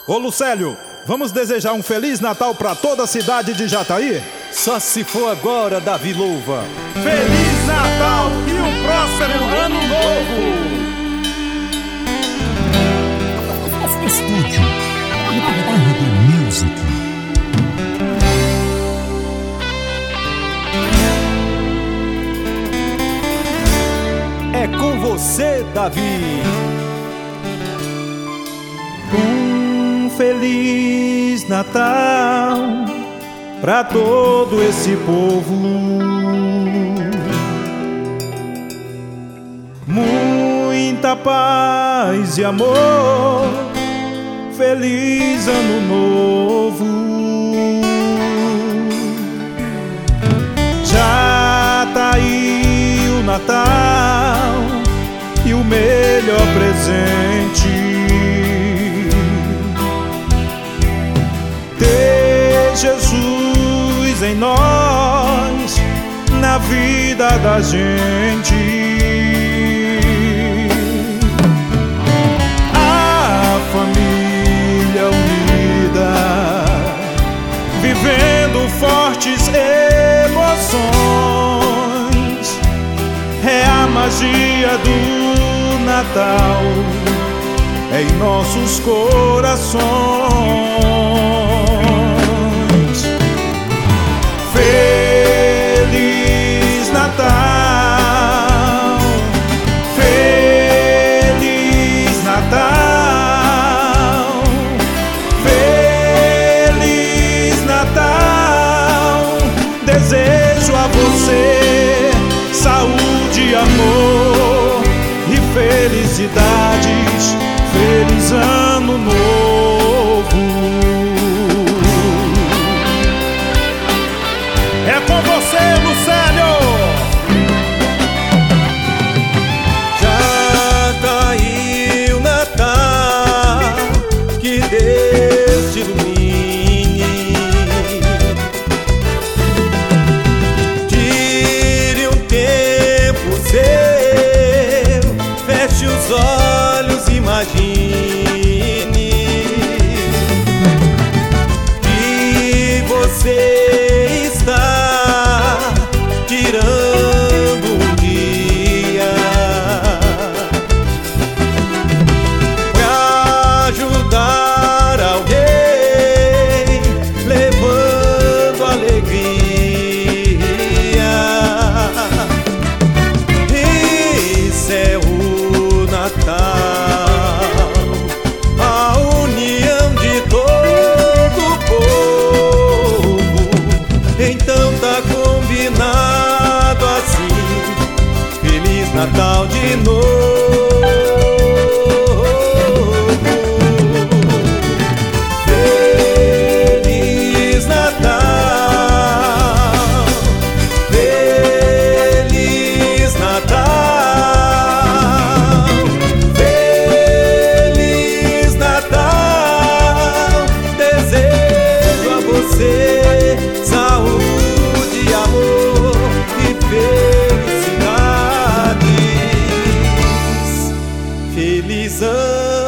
Ô Lucélio, vamos desejar um Feliz Natal pra toda a cidade de Jataí? Só se for agora, Davi Louva. Feliz Natal e um próspero Ano Novo! Estúdio Music. É com você, Davi. Um Feliz Natal pra todo esse povo. Muita paz e amor. Feliz Ano Novo. Já tá aí o Natal e o melhor presente. Ter Jesus em nós, na vida da gente. A família unida, vivendo fortes emoções. É a magia do Natal, é em nossos corações. Feliz Natal, Feliz Natal, Feliz Natal. Desejo a você saúde, amor e felicidades. Feliz Ano Novo. É com você, Lucélio! Já tá aí o Natal, que Deus te ilumine. Tire um tempo seu, feche os olhos, imagine que você está tirando um dia pra ajudar alguém, levando alegria. Isso é o Natal, a união de todo o povo. Então tá combinado assim, Feliz Natal de novo. Feliz Natal, Feliz Natal, Feliz Natal. Desejo a você saúde, amor e felicidades. Feliz Ano